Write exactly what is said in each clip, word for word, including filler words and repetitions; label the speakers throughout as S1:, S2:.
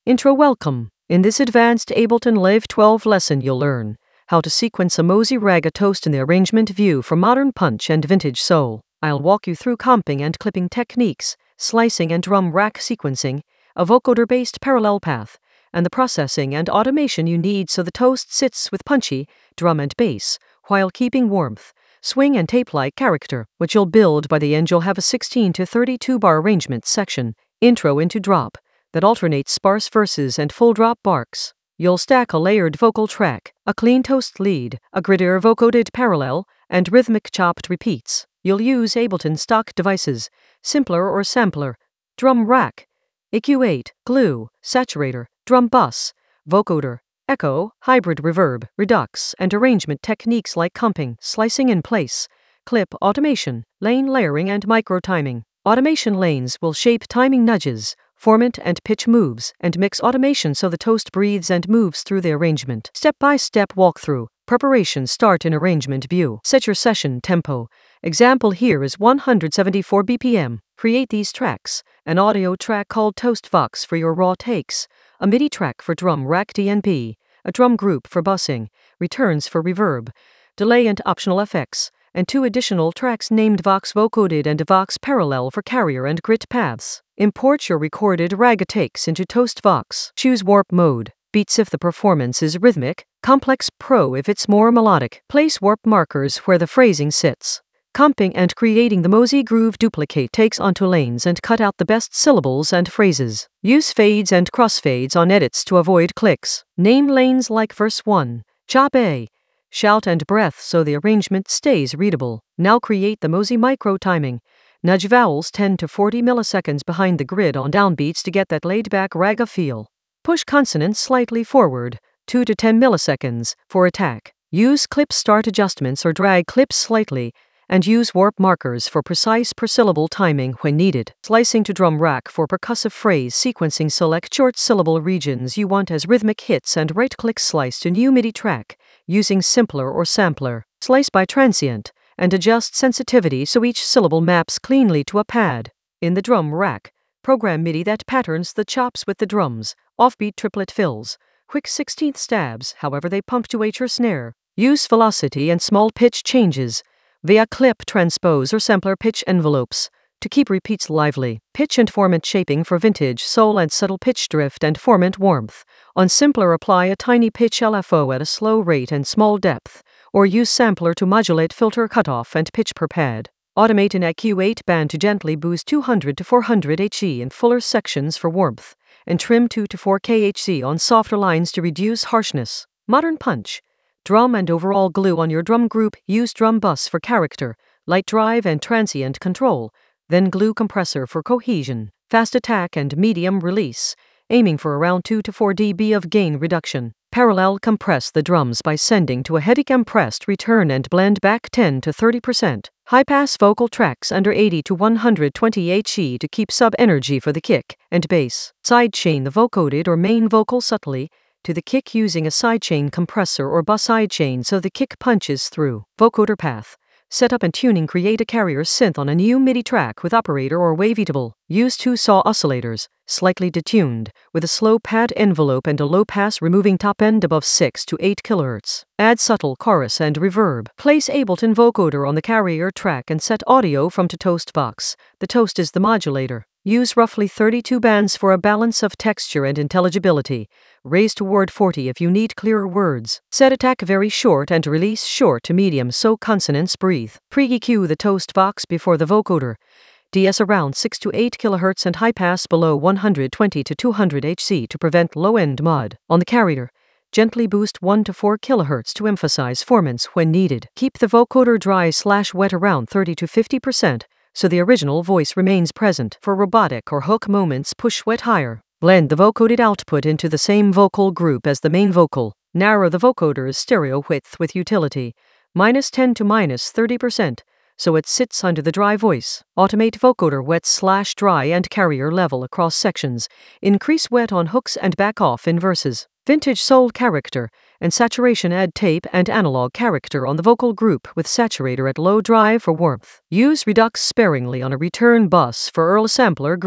S1: Intro. Welcome. In this advanced Ableton Live twelve lesson you'll learn how to sequence a Mozy Raga toast in the arrangement view for modern punch and vintage soul. I'll walk you through comping and clipping techniques, slicing and drum rack sequencing, a vocoder-based parallel path, and the processing and automation you need so the toast sits with punchy drum and bass while keeping warmth, swing and tape-like character, which you'll build. By the end you'll have a sixteen to thirty-two bar arrangement section, intro into drop, that alternates sparse verses and full drop barks. You'll stack a layered vocal track, a clean toast lead, a grittier vocoded parallel, and rhythmic chopped repeats. You'll use Ableton stock devices, simpler or sampler, drum rack, E Q eight, glue, saturator, drum bus, vocoder, echo, hybrid reverb, redux, and arrangement techniques like comping, slicing in place, clip automation, lane layering, and micro timing. Automation lanes will shape timing nudges, format and pitch moves, and mix automation so the toast breathes and moves through the arrangement. Step-by-step walkthrough. Preparation. Start in arrangement view. Set your session tempo. Example here is one hundred seventy-four B P M. Create these tracks. An audio track called Toast Vox for your raw takes. A MIDI track for drum rack D N P. A drum group for bussing. Returns for reverb. Delay and optional effects. And two additional tracks named Vox Vocoded and Vox Parallel for carrier and grit paths. Import your recorded Raga takes into Toast Vox. Choose Warp Mode, Beats if the performance is rhythmic, Complex Pro if it's more melodic. Place warp markers where the phrasing sits. Comping and creating the Mozy Groove. Duplicate takes onto lanes and cut out the best syllables and phrases. Use fades and crossfades on edits to avoid clicks. Name lanes like verse one, chop A, shout, and breath so the arrangement stays readable. Now create the Mozy micro timing. Nudge vowels ten to forty milliseconds behind the grid on downbeats to get that laid-back raga feel. Push consonants slightly forward, two to ten milliseconds, for attack. Use clip start adjustments or drag clips slightly, and use warp markers for precise per-syllable timing when needed. Slicing to drum rack for percussive phrase sequencing. Select short syllable regions you want as rhythmic hits and right-click slice to new MIDI track, using simpler or sampler. Slice by transient, and adjust sensitivity so each syllable maps cleanly to a pad. In the drum rack, program MIDI that patterns the chops with the drums, offbeat triplet fills, quick sixteenth stabs however they punctuate your snare. Use velocity and small pitch changes via clip transpose or sampler pitch envelopes to keep repeats lively. Pitch and format shaping for vintage soul and subtle pitch drift and format warmth. On simpler, apply a tiny pitch L F O at a slow rate and small depth, or use sampler to modulate filter cutoff and pitch per pad. Automate an E Q eight band to gently boost two hundred to four hundred hertz in fuller sections for warmth, and trim two to four kilohertz on softer lines to reduce harshness. Modern punch, drum, and overall glue on your drum group. Use drum bus for character, light drive, and transient control, then glue compressor for cohesion, fast attack, and medium release, aiming for around two to four decibels of gain reduction. Parallel compress the drums by sending to a heady compressed return and blend back ten to thirty percent. High-pass vocal tracks under eighty to one hundred twenty hertz to keep sub-energy for the kick and bass. Sidechain the vocoded or main vocal subtly to the kick using a sidechain compressor or bus sidechain so the kick punches through. Vocoder path. Setup and tuning. Create a carrier synth on a new MIDI track with operator or waveatable. Use two saw oscillators, slightly detuned, with a slow pad envelope and a low pass removing top end above six to eight kilohertz. Add subtle chorus and reverb. Place Ableton vocoder on the carrier track and set audio from to Toast Vox. The toast is the modulator. Use roughly thirty-two bands for a balance of texture and intelligibility. Raise toward forty if you need clearer words. Set attack very short and release short to medium so consonants breathe. Pre-E Q the Toast Vox before the vocoder. D S around six to eight kilohertz and high pass below one hundred twenty to two hundred hertz to prevent low-end mod. On the carrier, gently boost one to four kilohertz to emphasize formants when needed. Keep the vocoder dry slash wet around thirty to fifty percent. So the original voice remains present. For robotic or hook moments, push wet higher. Blend the vocoded output into the same vocal group as the main vocal. Narrow the vocoder's stereo width with utility, minus ten to minus thirty percent, so it sits under the dry voice. Automate vocoder wet slash dry and carrier level across sections. Increase wet on hooks and back off in verses. Vintage soul character and saturation. Add tape and analog character on the vocal group with saturator at low drive for warmth. Use redux sparingly on a return bus for earl sampler grit.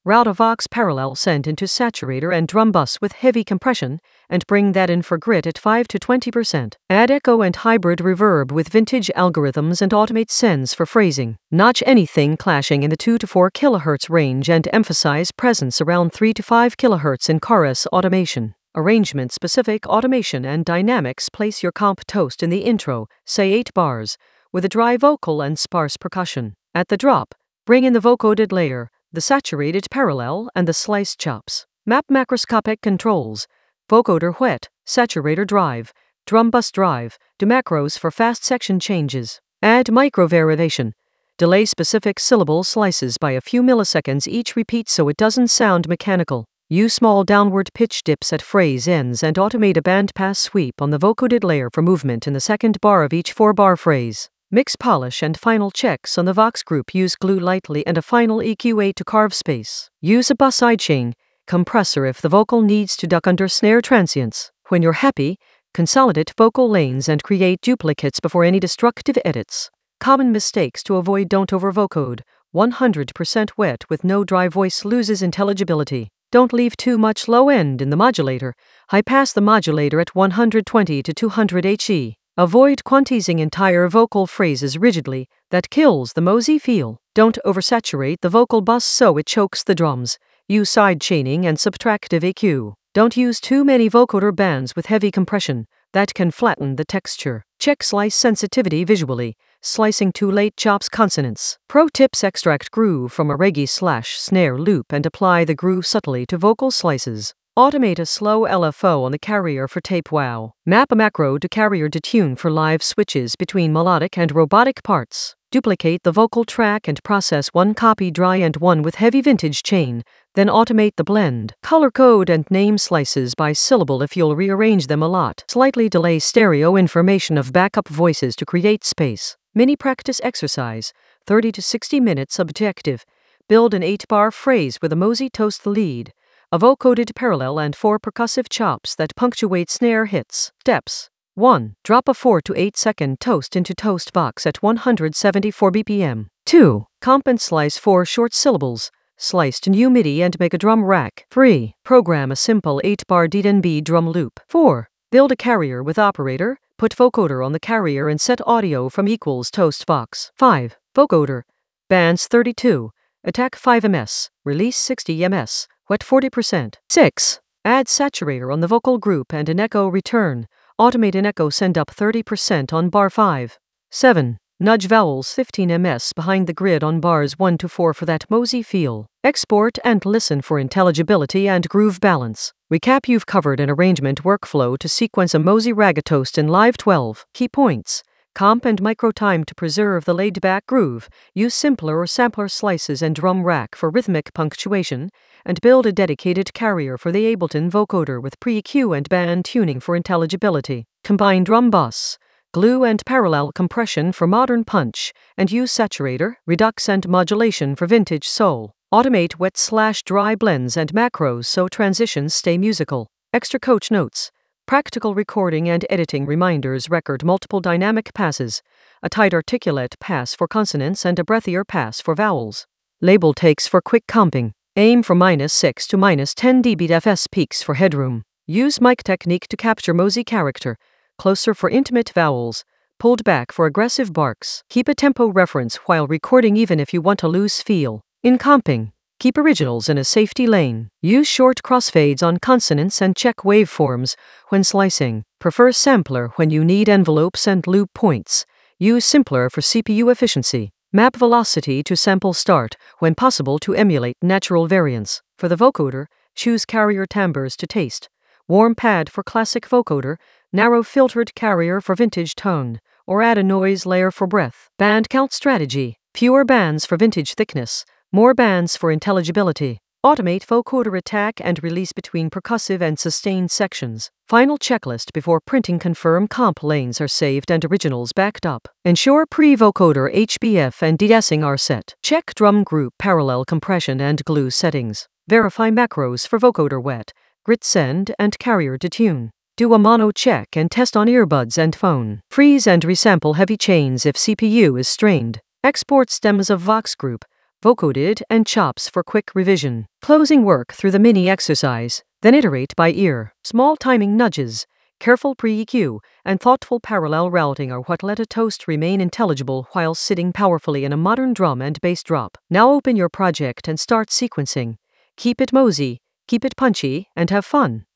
S1: Route a Vox parallel send into saturator and drum bus with heavy compression, and bring that in for grit at five to twenty percent. Add echo and hybrid reverb with vintage algorithms and automate sends for phrasing. Notch anything clashing in the two to four kilohertz range and emphasize presence around three to five kilohertz in chorus automation. Arrangement-specific automation and dynamics. Place your comp toast in the intro, say eight bars, with a dry vocal and sparse percussion. At the drop, bring in the vocoded layer, the saturated parallel, and the sliced chops. Map macroscopic controls. Vocoder wet, saturator drive, drum bus drive, do macros for fast section changes. Add micro-variation. Delay specific syllable slices by a few milliseconds each repeat so it doesn't sound mechanical. Use small downward pitch dips at phrase ends and automate a bandpass sweep on the vocoded layer for movement in the second bar of each four-bar phrase. Mix polish and final checks on the Vox group. Use glue lightly and a final E Q eight to carve space. Use a bus sidechain compressor if the vocal needs to duck under snare transients. When you're happy, consolidate vocal lanes and create duplicates before any destructive edits. Common mistakes to avoid: don't overvocode. one hundred percent wet with no dry voice loses intelligibility. Don't leave too much low end in the modulator. High pass the modulator at one hundred twenty to two hundred hertz. Avoid quantizing entire vocal phrases rigidly, that kills the Mosey feel. Don't oversaturate the vocal bus so it chokes the drums. Use side chaining and subtractive E Q. Don't use too many vocoder bands with heavy compression, that can flatten the texture. Check slice sensitivity visually. Slicing too late chops consonants. Pro tips: extract groove from a reggae slash snare loop and apply the groove subtly to vocal slices. Automate a slow L F O on the carrier for tape wow. Map a macro to carrier detune for live switches between melodic and robotic parts. Duplicate the vocal track and process one copy dry and one with heavy vintage chain, then automate the blend. Color code and name slices by syllable if you'll rearrange them a lot. Slightly delay stereo information of backup voices to create space. Mini practice exercise, thirty to sixty minutes objective. Build an eight-bar phrase with a Mosey toast lead, a vocoded parallel and four percussive chops that punctuate snare hits. Steps. one. Drop a four to eight second toast into toast box at one hundred seventy-four B P M. two. Comp and slice four short syllables, sliced new MIDI and make a drum rack. three. Program a simple eight-bar D N B drum loop. four. Build a carrier with operator, put vocoder on the carrier and set audio from equals toast box. five. Vocoder. Bands thirty-two. Attack five meters, release sixty meters, wet forty percent. six. Add saturator on the vocal group and an echo return. Automate an echo send up thirty percent on bar five. seven. Nudge vowels fifteen meters behind the grid on bars one to four for that Mosey feel. Export and listen for intelligibility and groove balance. Recap: you've covered an arrangement workflow to sequence a Mosey Ragatoast in Live twelve. Key points: comp and micro time to preserve the laid-back groove, use simpler or sampler slices and drum rack for rhythmic punctuation, and build a dedicated carrier for the Ableton vocoder with pre-E Q and band tuning for intelligibility. Combine drum bus, glue and parallel compression for modern punch, and use saturator, redux and modulation for vintage soul. Automate wet slash dry blends and macros so transitions stay musical. Extra coach notes: practical recording and editing reminders. Record multiple dynamic passes, a tight articulate pass for consonants and a breathier pass for vowels. Label takes for quick comping. Aim for minus six to minus ten decibels F S peaks for headroom. Use mic technique to capture Mosey character. Closer for intimate vowels, pulled back for aggressive barks. Keep a tempo reference while recording even if you want a loose feel. In comping, keep originals in a safety lane. Use short crossfades on consonants and check waveforms when slicing. Prefer sampler when you need envelopes and loop points. Use simpler for C P U efficiency. Map velocity to sample start when possible to emulate natural variants. For the vocoder, choose carrier timbres to taste. Warm pad for classic vocoder, narrow filtered carrier for vintage tone, or add a noise layer for breath. Band count strategy: fewer bands for vintage thickness, more bands for intelligibility. Automate vocoder attack and release between percussive and sustained sections. Final checklist before printing: confirm comp lanes are saved and originals backed up. Ensure pre-vocoder H B F and de-essing are set. Check drum group parallel compression and glue settings. Verify macros for vocoder wet, grit send and carrier detune. Do a mono check and test on earbuds and phone. Freeze and resample heavy chains if C P U is strained. Export stems of Vox group, vocoded, and chops for quick revision. Closing work through the mini exercise, then iterate by ear. Small timing nudges, careful pre-E Q, and thoughtful parallel routing are what let a toast remain intelligible while sitting powerfully in a modern drum and bass drop. Now open your project and start sequencing. Keep it Mosey, keep it punchy, and have fun.